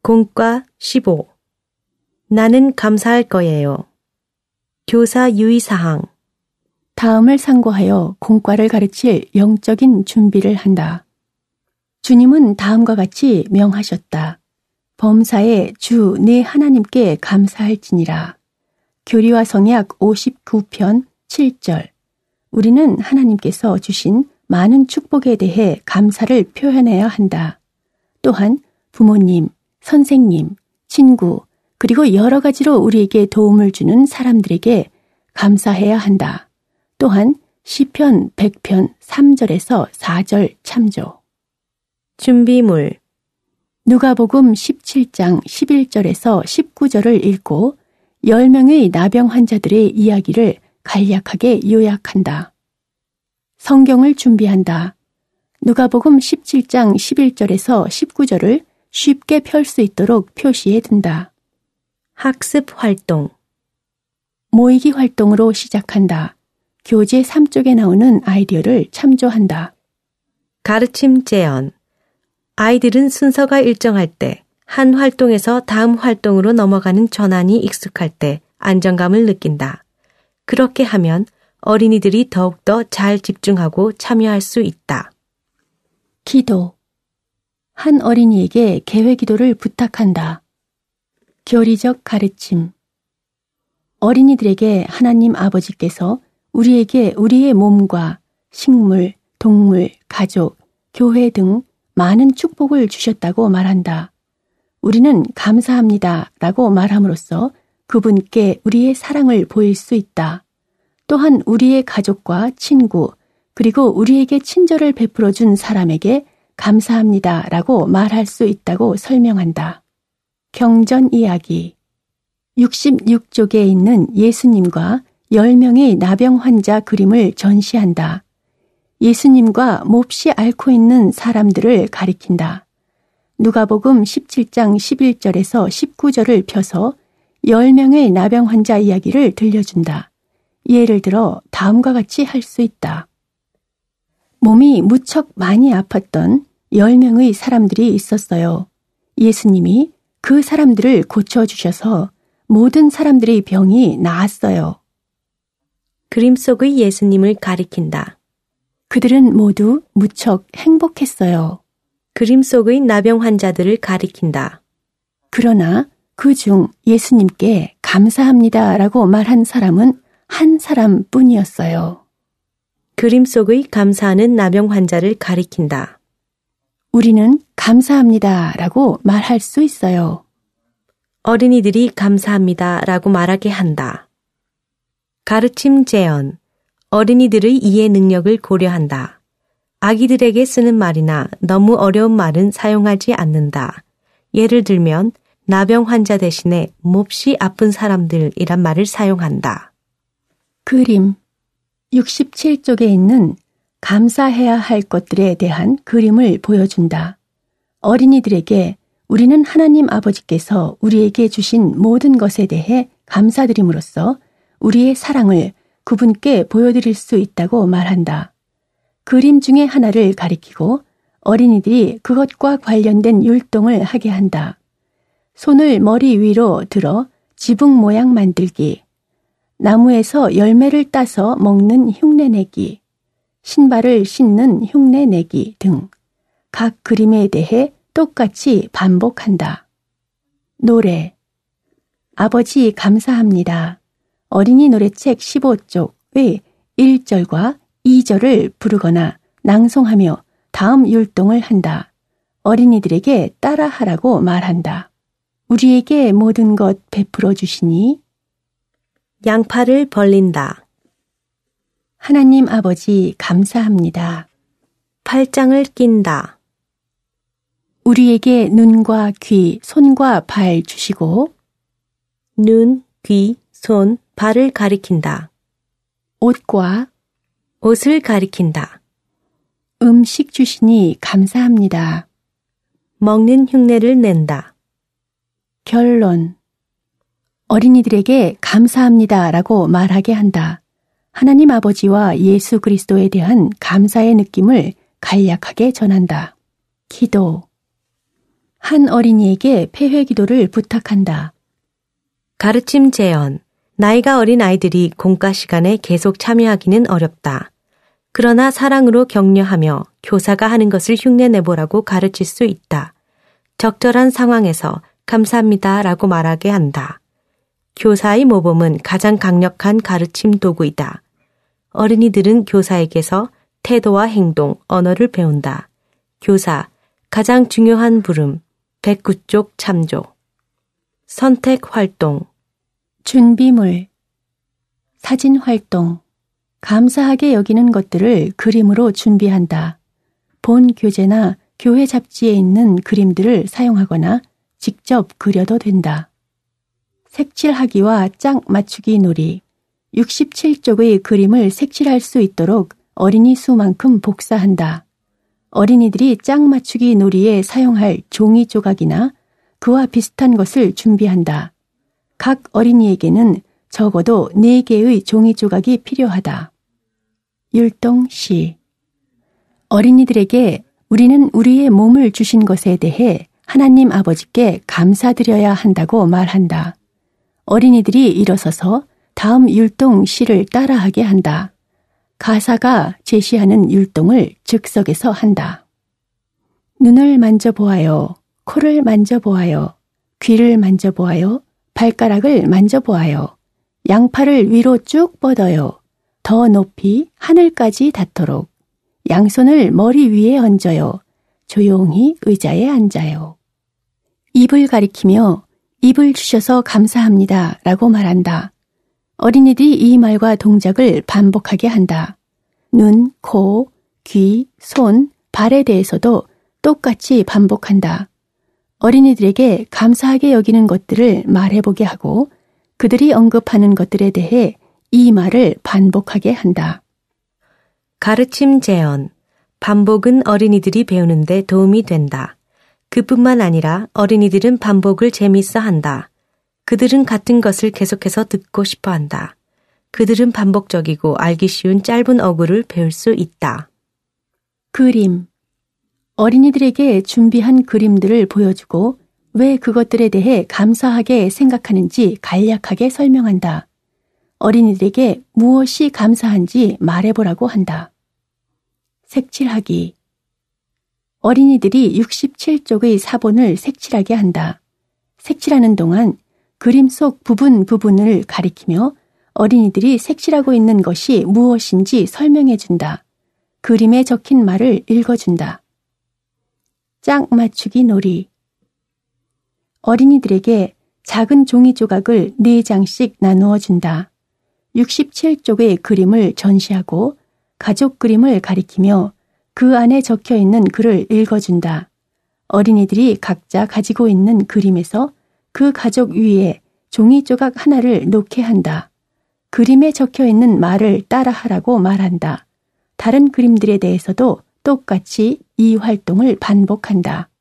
공과 15. 나는 감사할 거예요. 교사 유의사항. 다음을 상고하여 공과를 가르칠 영적인 준비를 한다. 주님은 다음과 같이 명하셨다. 범사에 주 내 하나님께 감사할지니라. 교리와 성약 59편 7절. 우리는 하나님께서 주신 많은 축복에 대해 감사를 표현해야 한다. 또한 부모님, 선생님, 친구, 그리고 여러 가지로 우리에게 도움을 주는 사람들에게 감사해야 한다. 또한 시편 100편 3절에서 4절 참조. 준비물. 누가복음 17장 11절에서 19절을 읽고 10명의 나병 환자들의 이야기를 간략하게 요약한다. 성경을 준비한다. 누가복음 17장 11절에서 19절을 쉽게 펼 수 있도록 표시해 둔다. 학습 활동. 모의기 활동으로 시작한다. 교재 3쪽에 나오는 아이디어를 참조한다. 가르침 제언. 아이들은 순서가 일정할 때, 한 활동에서 다음 활동으로 넘어가는 전환이 익숙할 때 안정감을 느낀다. 그렇게 하면 어린이들이 더욱더 잘 집중하고 참여할 수 있다. 기도. 한 어린이에게 개회 기도를 부탁한다. 교리적 가르침. 어린이들에게 하나님 아버지께서 우리에게 우리의 몸과 식물, 동물, 가족, 교회 등 많은 축복을 주셨다고 말한다. 우리는 감사합니다 라고 말함으로써 그분께 우리의 사랑을 보일 수 있다. 또한 우리의 가족과 친구, 그리고 우리에게 친절을 베풀어 준 사람에게 감사합니다 라고 말할 수 있다고 설명한다. 경전 이야기. 66쪽에 있는 예수님과 10명의 나병 환자 그림을 전시한다. 예수님과 몹시 앓고 있는 사람들을 가리킨다. 누가복음 17장 11절에서 19절을 펴서 10명의 나병 환자 이야기를 들려준다. 예를 들어 다음과 같이 할 수 있다. 몸이 무척 많이 아팠던 10명의 사람들이 있었어요. 예수님이 그 사람들을 고쳐주셔서 모든 사람들의 병이 나았어요. 그림 속의 예수님을 가리킨다. 그들은 모두 무척 행복했어요. 그림 속의 나병 환자들을 가리킨다. 그러나 그중 예수님께 감사합니다 라고 말한 사람은 한 사람뿐이었어요. 그림 속의 감사하는 나병 환자를 가리킨다. 우리는 감사합니다 라고 말할 수 있어요. 어린이들이 감사합니다 라고 말하게 한다. 가르침 제언. 어린이들의 이해 능력을 고려한다. 아기들에게 쓰는 말이나 너무 어려운 말은 사용하지 않는다. 예를 들면 나병 환자 대신에 몹시 아픈 사람들이란 말을 사용한다. 그림. 67쪽에 있는 감사해야 할 것들에 대한 그림을 보여준다. 어린이들에게 우리는 하나님 아버지께서 우리에게 주신 모든 것에 대해 감사드림으로써 우리의 사랑을 그분께 보여드릴 수 있다고 말한다. 그림 중에 하나를 가리키고 어린이들이 그것과 관련된 율동을 하게 한다. 손을 머리 위로 들어 지붕 모양 만들기, 나무에서 열매를 따서 먹는 흉내내기, 신발을 신는 흉내내기 등 각 그림에 대해 똑같이 반복한다. 노래. 아버지 감사합니다. 어린이 노래책 15쪽의 1절과 2절을 부르거나 낭송하며 다음 율동을 한다. 어린이들에게 따라하라고 말한다. 우리에게 모든 것 베풀어 주시니 양팔을 벌린다. 하나님 아버지 감사합니다. 팔짱을 낀다. 우리에게 눈과 귀, 손과 발 주시고 눈, 귀, 손, 발을 가리킨다. 옷과 옷을 가리킨다. 음식 주시니 감사합니다. 먹는 흉내를 낸다. 결론. 어린이들에게 감사합니다 라고 말하게 한다. 하나님 아버지와 예수 그리스도에 대한 감사의 느낌을 간략하게 전한다. 기도. 한 어린이에게 폐회 기도를 부탁한다. 가르침 제언. 나이가 어린 아이들이 공과 시간에 계속 참여하기는 어렵다. 그러나 사랑으로 격려하며 교사가 하는 것을 흉내내보라고 가르칠 수 있다. 적절한 상황에서 감사합니다 라고 말하게 한다. 교사의 모범은 가장 강력한 가르침 도구이다. 어린이들은 교사에게서 태도와 행동, 언어를 배운다. 교사, 가장 중요한 부름, 109쪽 참조. 선택 활동. 준비물. 사진 활동. 감사하게 여기는 것들을 그림으로 준비한다. 본 교재나 교회 잡지에 있는 그림들을 사용하거나 직접 그려도 된다. 색칠하기와 짝 맞추기 놀이. 67쪽의 그림을 색칠할 수 있도록 어린이 수만큼 복사한다. 어린이들이 짝 맞추기 놀이에 사용할 종이 조각이나 그와 비슷한 것을 준비한다. 각 어린이에게는 적어도 4개의 종이 조각이 필요하다. 율동시. 어린이들에게 우리는 우리의 몸을 주신 것에 대해 하나님 아버지께 감사드려야 한다고 말한다. 어린이들이 일어서서 다음 율동시를 따라하게 한다. 가사가 제시하는 율동을 즉석에서 한다. 눈을 만져보아요. 코를 만져보아요. 귀를 만져보아요. 발가락을 만져보아요. 양팔을 위로 쭉 뻗어요. 더 높이 하늘까지 닿도록. 양손을 머리 위에 얹어요. 조용히 의자에 앉아요. 입을 가리키며 입을 주셔서 감사합니다 라고 말한다. 어린이들이 이 말과 동작을 반복하게 한다. 눈, 코, 귀, 손, 발에 대해서도 똑같이 반복한다. 어린이들에게 감사하게 여기는 것들을 말해보게 하고 그들이 언급하는 것들에 대해 이 말을 반복하게 한다. 가르침 제언. 반복은 어린이들이 배우는 데 도움이 된다. 그뿐만 아니라 어린이들은 반복을 재미있어 한다. 그들은 같은 것을 계속해서 듣고 싶어 한다. 그들은 반복적이고 알기 쉬운 짧은 어구를 배울 수 있다. 그림. 어린이들에게 준비한 그림들을 보여주고 왜 그것들에 대해 감사하게 생각하는지 간략하게 설명한다. 어린이들에게 무엇이 감사한지 말해보라고 한다. 색칠하기. 어린이들이 67쪽의 사본을 색칠하게 한다. 색칠하는 동안 그림 속 부분을 가리키며 어린이들이 색칠하고 있는 것이 무엇인지 설명해준다. 그림에 적힌 말을 읽어준다. 짝 맞추기 놀이. 어린이들에게 작은 종이 조각을 4장씩 나누어 준다. 67쪽의 그림을 전시하고 가족 그림을 가리키며 그 안에 적혀 있는 글을 읽어준다. 어린이들이 각자 가지고 있는 그림에서 그 가족 위에 종이 조각 하나를 놓게 한다. 그림에 적혀 있는 말을 따라하라고 말한다. 다른 그림들에 대해서도 똑같이 이 활동을 반복한다.